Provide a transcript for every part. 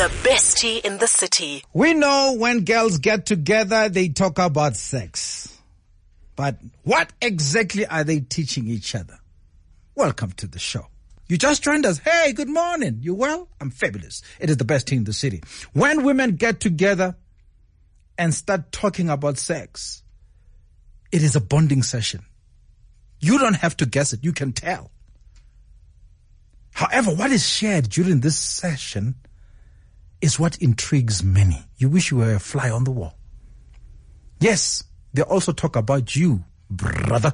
The best tea in the city. We know when girls get together, they talk about sex. But what exactly are they teaching each other? Welcome to the show. You just joined us. Hey, good morning. You well? I'm fabulous. It is the best tea in the city. When women get together and start talking about sex, it is a bonding session. You don't have to guess it. You can tell. However, what is shared during this session is what intrigues many. You wish you were a fly on the wall. Yes, they also talk about you, brother.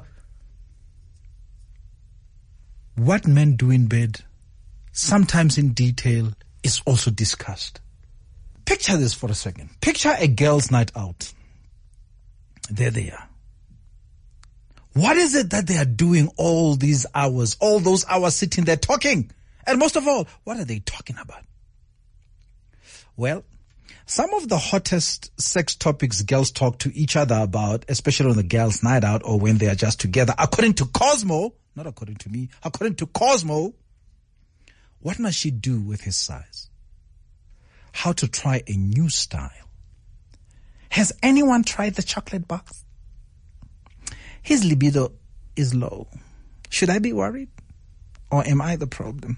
What men do in bed, sometimes in detail, is also discussed. Picture this for a second. Picture a girl's night out. There they are. What is it that they are doing all these hours, all those hours sitting there talking? And most of all, what are they talking about? Well, some of the hottest sex topics girls talk to each other about, especially on the girls' night out or when they are just together, according to Cosmo, not according to me, according to Cosmo, what must she do with his size? How to try a new style? Has anyone tried the chocolate box? His libido is low. Should I be worried? Or am I the problem?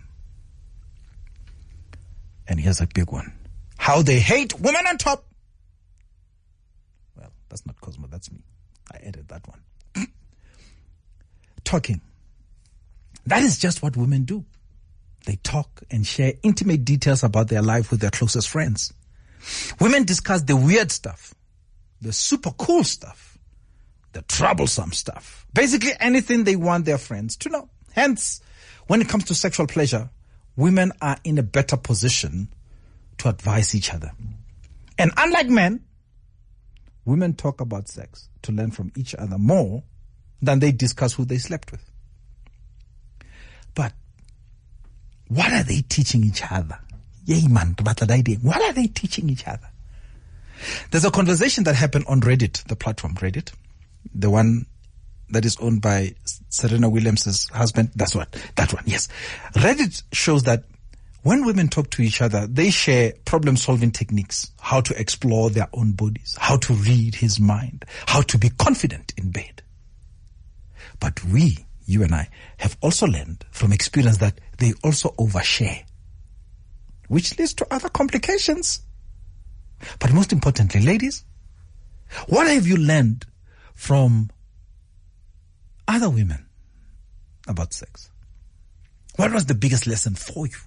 And here's a big one. How they hate women on top. Well, that's not Cosmo, that's me. I added that one. Talking. That is just what women do. They talk and share intimate details about their life with their closest friends. Women discuss the weird stuff, the super cool stuff, the troublesome stuff. Basically anything they want their friends to know. Hence, when it comes to sexual pleasure, women are in a better position to advise each other. And unlike men, women talk about sex to learn from each other more than they discuss who they slept with. But what are they teaching each other? What are they teaching each other? There's a conversation that happened on Reddit, the platform Reddit, the one that is owned by Serena Williams' husband. That one, yes. Reddit shows that when women talk to each other, they share problem-solving techniques, how to explore their own bodies, how to read his mind, how to be confident in bed. But we, you and I, have also learned from experience that they also overshare, which leads to other complications. But most importantly, ladies, what have you learned from other women about sex? What was the biggest lesson for you?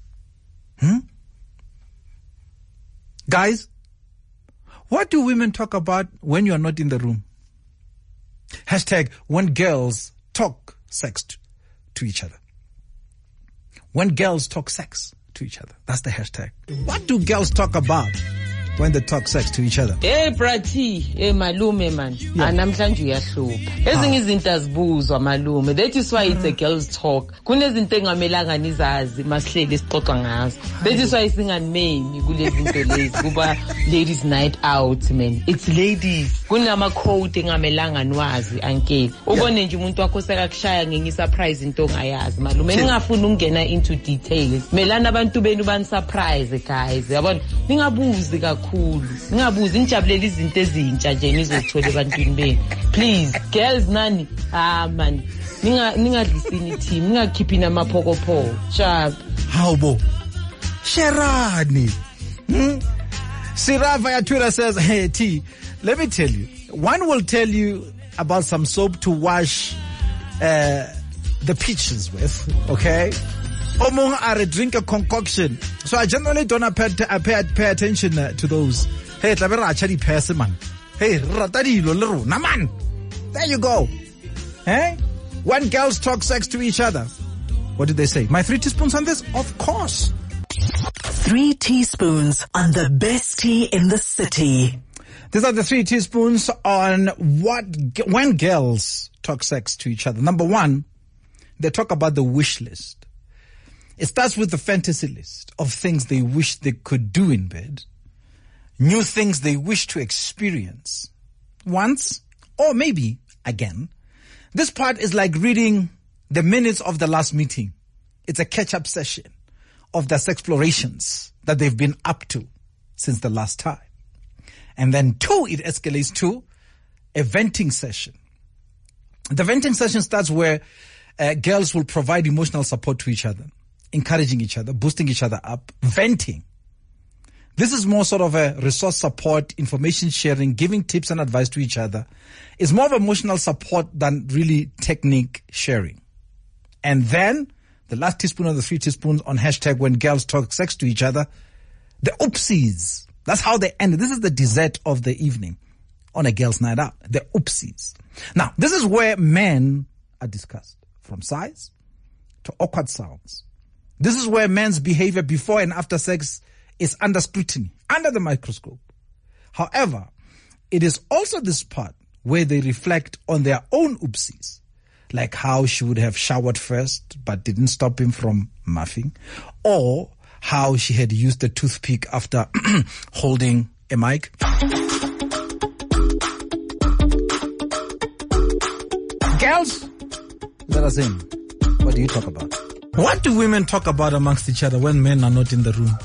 Guys, what do women talk about when you are not in the room? Hashtag when girls talk sex to each other. When girls talk sex to each other. That's the hashtag. What do girls talk about when they talk sex to each other? Hey brati, hey malume man. Namhlanje uyahlupha. Ezinye izinto azibuzwa malume. That is why it's a girls talk. Kunezinto engamelanga nizazi masihleli sixoxa ngazo. That is why singaneni kulezi zinto lezi kuba ladies night out man. It's ladies. Kunama code engamelanga nwazi ankele. Ubone nje umuntu wakho sekakushaya ngenye surprise into ongayazi malume. Ningafuni ukungena into details. Melana abantu benu ban surprise guys. Yabona ningabuzi kakhulu. Ningabuzi nijabulela izinto ezintsha nje nizothola ebantwini benu. Please girls nani man ningadlisini team ningakhiphi namaphokopho sharp hawbo Sherani Sirava ya Twitter says, hey T, let me tell you, one will tell you about some soap to wash the peaches with, okay? Omong are drink a concoction. So I generally don't pay attention to those. Hey, tlabera achadi pese man. Hey, ratadilo lero naman. There you go. Hey? When girls talk sex to each other, what did they say? My 3 teaspoons on this? Of course. 3 teaspoons on the best tea in the city. These are the 3 teaspoons on when girls talk sex to each other. Number 1, they talk about the wish list. It starts with the fantasy list of things they wish they could do in bed, new things they wish to experience once or maybe again. This part is like reading the minutes of the last meeting. It's a catch-up session of the explorations that they've been up to since the last time. And then 2, it escalates to a venting session. The venting session starts where girls will provide emotional support to each other, encouraging each other, boosting each other up, venting. This is more sort of a resource support, information sharing, giving tips and advice to each other. It's more of emotional support than really technique sharing. And then the last teaspoon of the 3 teaspoons on hashtag when girls talk sex to each other, the oopsies. That's how they end. This is the dessert of the evening on a girls' night out. The oopsies. Now, this is where men are discussed, from size to awkward sounds. This is where men's behavior before and after sex is under scrutiny, under the microscope. However, it is also this part where they reflect on their own oopsies, like how she would have showered first but didn't stop him from muffing, or how she had used a toothpick after holding a mic. Girls, let us in. What do you talk about? What do women talk about amongst each other when men are not in the room?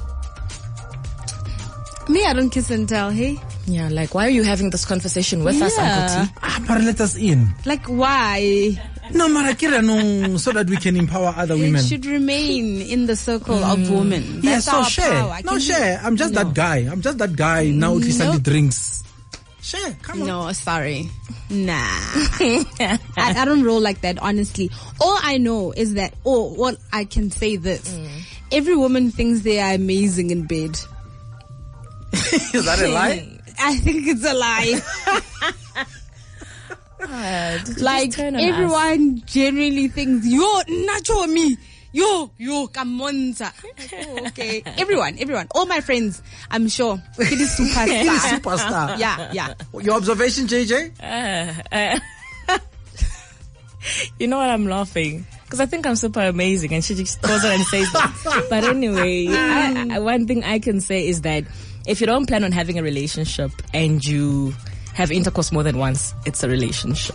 Me, I don't kiss and tell, hey? Yeah, like, why are you having this conversation with us, Uncle T? But let us in. Like, why? No, Marakira, no, so that we can empower other women. It should remain in the circle of women. That's so our share. power. No, share. I'm just that guy. Now he suddenly drinks. Share, come on. No, sorry. Nah. I don't roll like that, honestly. All I know is that, what I can say this. Every woman thinks they are amazing in bed. Is that a lie? I think it's a lie. Like, everyone genuinely thinks, yo, nacho me. Yo, kamonza. Oh, okay. Everyone. All my friends, I'm sure. It is superstar. Yeah. Your observation, JJ? You know what, I'm laughing because I think I'm super amazing and she just goes on and says that. But anyway, one thing I can say is that if you don't plan on having a relationship and you have intercourse more than once, it's a relationship.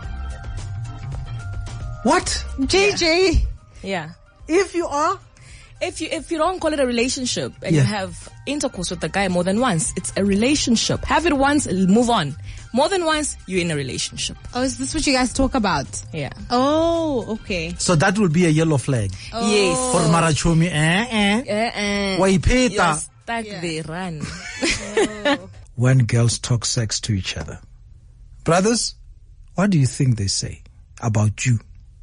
What? JJ? Yeah. If you don't call it a relationship and you have intercourse with the guy more than once, it's a relationship. Have it once, move on. More than once, you're in a relationship. Oh, is this what you guys talk about? Yeah. Oh, okay. So that will be a yellow flag. Oh. Yes. For Marachomi. You're stuck there, run. When girls talk sex to each other. Brothers, what do you think they say about you?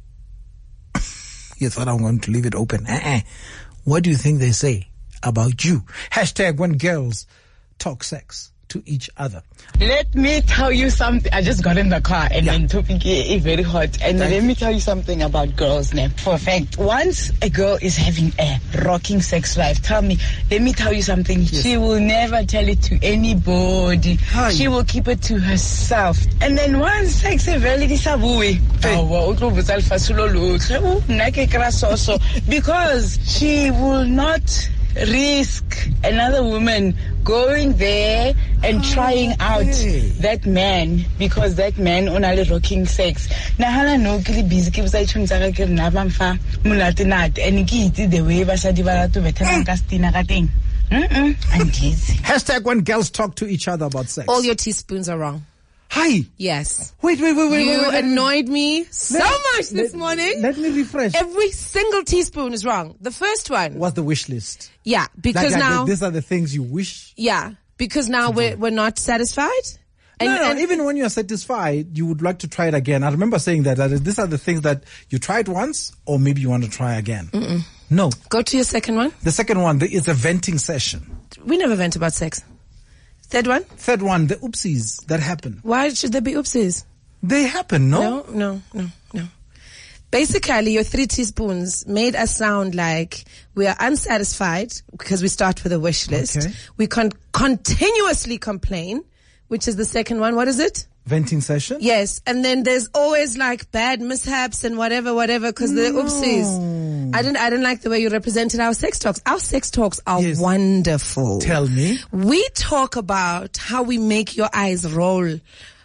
You thought I'm going to leave it open. What do you think they say about you? Hashtag when girls talk sex to each other. Let me tell you something. I just got in the car and then topic is very hot. And let me tell you something about girls now. For a fact, once a girl is having a rocking sex life, let me tell you something. Yes. She will never tell it to anybody. Hi. She will keep it to herself. And then once sex is very because she will not risk another woman going there and trying out that man because that man only rocking sex. Nahala no kili busy keep say chuntsaka ke rena ba mfa mulate nat and ke itse the way ba sa di bala to betela ka stina ka teng. Hashtag when girls talk to each other about sex. All your teaspoons are wrong. Hi. Yes. Wait. You annoyed me so much this morning. Let me refresh. Every single teaspoon is wrong. The first one. What's the wish list? Yeah, because now these are the things you wish. Yeah, because now we're not satisfied. And even when you are satisfied, you would like to try it again. I remember saying that these are the things that you tried once, or maybe you want to try again. No. Go to your second one. The second one is a venting session. We never vent about sex. Third one, the oopsies that happen. Why should there be oopsies? They happen, no? No. Basically, your 3 teaspoons made us sound like we are unsatisfied because we start with a wish list. Okay. We continuously complain, which is the second one. What is it? Venting session? Yes. And then there's always like bad mishaps and whatever, because they're oopsies. I didn't like the way you represented our sex talks. Our sex talks are wonderful. Tell me. We talk about how we make your eyes roll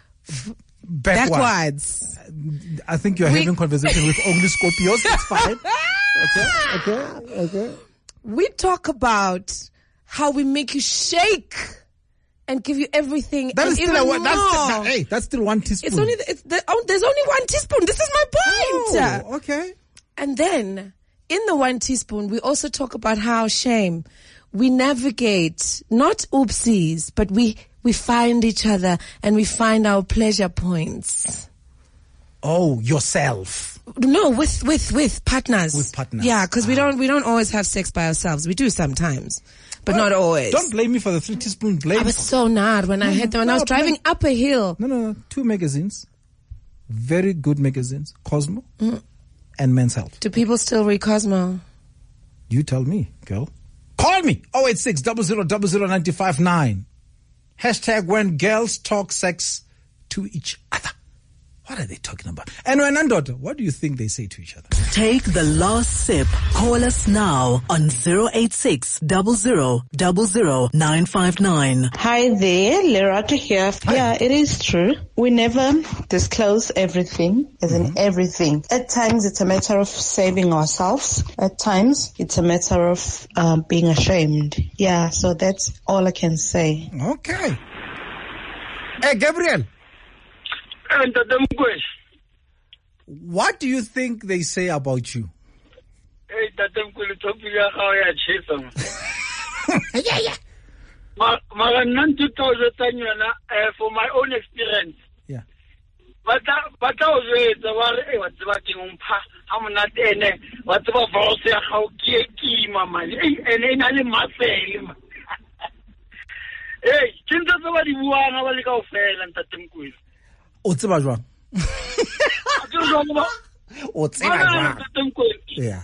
backwards. I think you're having conversation with only Scorpios. It's fine. Okay. We talk about how we make you shake and give you everything. That and is still even more. That's still 1 teaspoon. There's only 1 teaspoon. This is my point. Oh, okay. And then in the 1 teaspoon, we also talk about how shame, we navigate, not oopsies, but we find each other and we find our pleasure points. Oh, yourself. No, with partners. With partners. Yeah, because we don't always have sex by ourselves. We do sometimes, but not always. Don't blame me for the 3 teaspoon blame. I was so mad when I had them, when I was driving up a hill. No. 2 magazines. Very good magazines. Cosmo and Men's Health. Do people still read Cosmo? You tell me, girl. Call me. 086 000959. Hashtag when girls talk sex to each other. What are they talking about? And when Nandota, what do you think they say to each other? Take the last sip. Call us now on 086 000959. Hi there, Lerato here. Hi. Yeah, it is true. We never disclose everything, as in everything. At times it's a matter of saving ourselves. At times it's a matter of being ashamed. Yeah, so that's all I can say. Okay. Hey, Gabriel. What do you think they say about you? Yeah. For my own experience. Yeah. But I was raised, I'm not in it. What about how mama? Hey, since somebody who are like our fail and Tatum O tseba jwang? O tseba jwang? Yeah.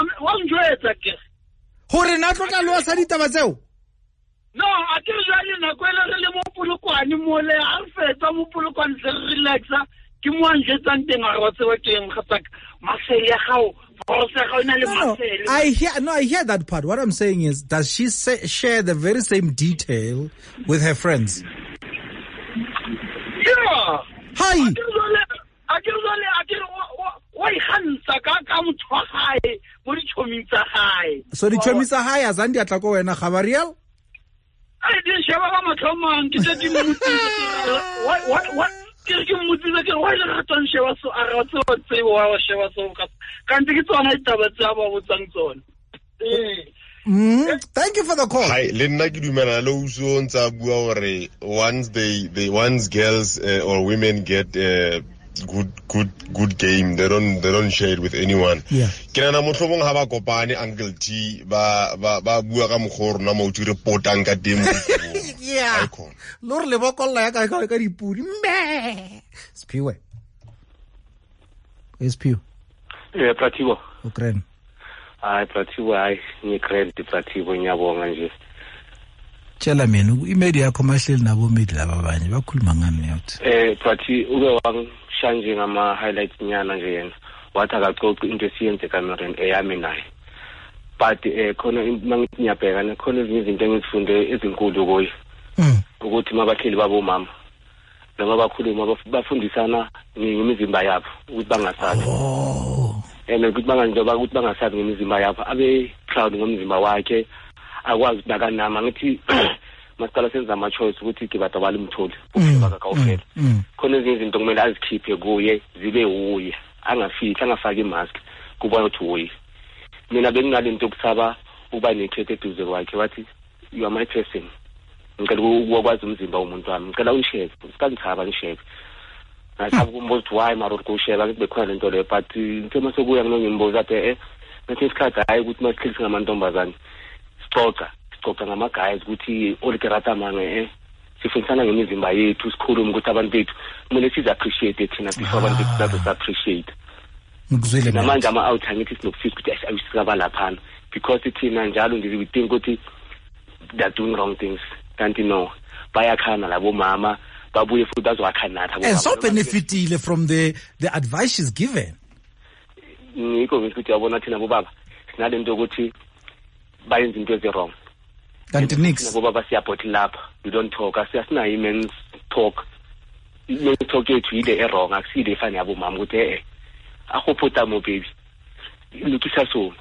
Hore na tlo tla lo sa ditaba tseo. No, I tell you na kwela re le mo polokwani mo le a fetsa mo polokwani se relaxa ke mo anjetsa nteng a tseba ke eng khatsak masele ya gago I hear that part. What I'm saying is, does she share the very same detail with her friends? Yeah. Hi. So the chomisa high azandi atlako wena Gabriel? I didn't share my command. What? Can't you thank you for the call. Hi, once girls or women get good game, they don't share it with anyone. Yeah. Kena motlhomong ha ba kopane Uncle T ba bua ka mogoro na mo tshire potang ka teng. Yeah. Lor le bokolla ya ka dipudi. Spiwe. Spiwe. Plativo. Ukren. Plativo ni credit Plativo nyabonga nje. Tshela mina imedia commercial nabo media abanye bakhuluma ngani yathi. Plati ube wang shanje ngama highlights nyana nje yena. Wathi akacoci into esiyenze kaMaren eyami naye. But khona mangiyabheka khona izinto engizifunde ezinkulu kuye. Ukuthi mabahleli babo mama noma bakhuluma bafundisana ngemizimba yabo ukuthi bangasathi ukuthi banganjoba ukuthi bangasathi ngemizimba yabo abe proud ngomzimba wakhe akwazi bakanama ngithi masiqala senza ama choice ukuthi kibatabala umtholi ubaka kawufela khona izinto kumele azikhiphe kuye zibe uye angafaki imask kuba uthi uye mina benginalento yokusaba uba nekhethe eduze kwakhe wathi you are my person ngicela ukwazi umzimba womuntu wami ngicela unishebe sikangichaba nishebe ngathi kumbuza why maro ukusheba ukuthi bekhona lento le but into masokuya nginombuza ade nathi isikhathi hayi ukuthi masikhilise ngamantombazane sicoca ngama-guys ukuthi olikerata mane sifundisana ngemizimba yethu sikhuluma ukuthi abantu bethu kumele sizi-appreciate thina before abantu bethu bazo-appreciate namanje ama-out angithi sinokufisa ukuthi ayusikaba laphana because thina njalo we think ukuthi they are doing wrong things kanti no bayakhana labo mama babuye futhi bazowakhanatha and so benefitile from the advice she's given. Ngikho ukuthi yabona thina bobaba sinalento ukuthi bayenza into ezi-wrong kanti nix bobaba siyabhothi lapha we don't talk asinayo men's talk men's talk yethu yile e-wrong akusile efana yabo mama ukuthi ahopota mo baby lukisa so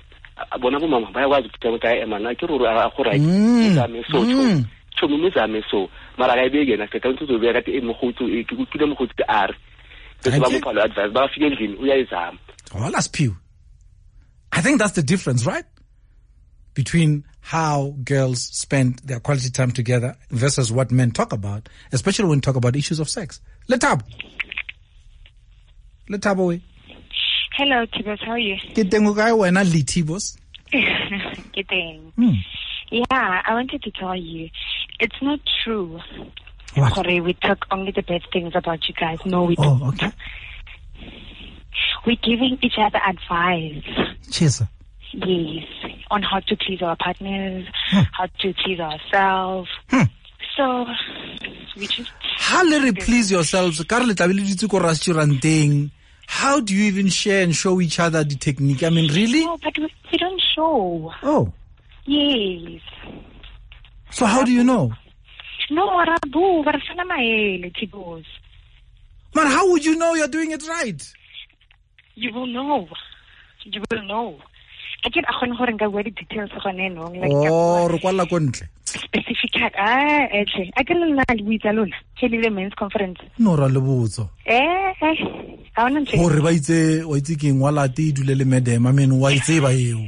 bona bo mama bayakwazi ukuthi ka emana ke ruri a go right izame so chomi mizame so mara ga ibeke na feta ntso be ka te emogotso e ke kile mogotso are bese ba mo phalo advice ba fike endlini uyayizama. Well, that's pew. I think that's the difference, right? Between how girls spend their quality time together versus what men talk about, especially when we talk about issues of sex. Letabo we. Hello, Tibos. How are you? Tibos. Good thing. Yeah, I wanted to tell you, it's not true. What? Sorry, we talk only the bad things about you guys. No, we don't. Oh, okay. We're giving each other advice. Cheers. Yes, on how to please our partners, how to please ourselves. So, we just... How let it please yourselves? How do you even share and show each other the technique? I mean, really? No, but we don't show. Oh. Yes. So how do you know? No, Rabu, Varsana Maele, Tibos. Man, how would you know you're doing it right? You will know. You will know. I get a where the details of an specific I can with alone. Kelly men's conference. No, Ralebuzo. I want to say, why taking Walati to Lele Medem? I mean, why say by you?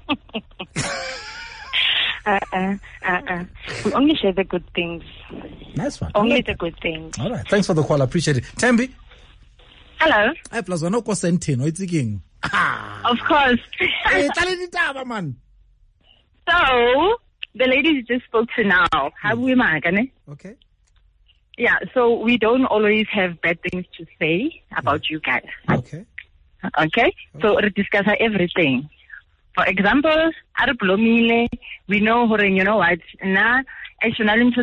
We only share the good things. Nice one. Only the good things. All right. Thanks for the call. I appreciate it. Tembi. Hello. I plus one no sentence. What's the king? Of course. Man. So the lady you just spoke to now, how we okay. Yeah, so we don't always have bad things to say about you guys. Okay. Okay? So we discuss everything. For example, we know you know what, yes.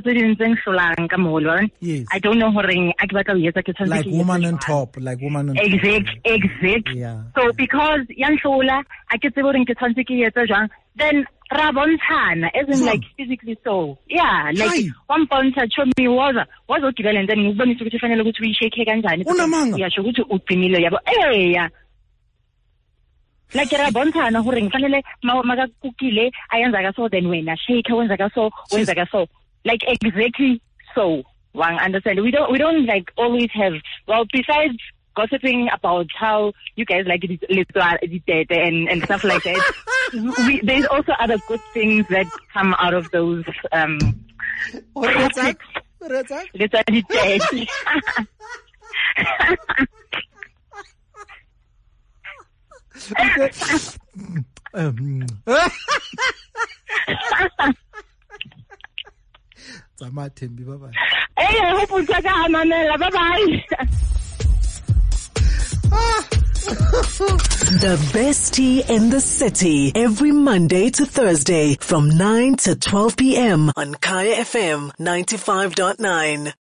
I don't know like woman on top, like woman on top. Exact. Yeah. So because then Rabontana isn't like physically so. Yeah, like one point me was okay, and then we shake yeah. Like Rabontana who ring Maga Kukile, I am so then when I shake when so like exactly so. One understand. We don't like always have besides gossiping about how you guys like it and stuff like that. There's also other good things that come out of those bye-bye. Hey, I hope bye-bye. The best tea in the city every Monday to Thursday from 9 to 12 p.m. on Kaya FM 95.9.